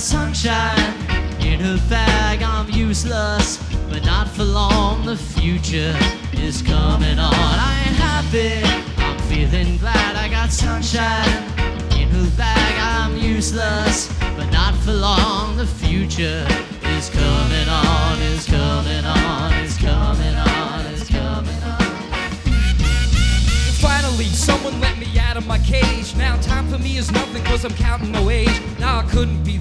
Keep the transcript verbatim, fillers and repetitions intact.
sunshine in her bag. I'm useless, but not for long. The future is coming on. I ain't happy, I'm feeling glad. I got sunshine in her bag. I'm useless, but not for long. The future is coming on, is coming on, is coming on, is coming on. Finally, someone let me out of my cage. Now time for me is nothing, cause I'm counting no age. Now I couldn't be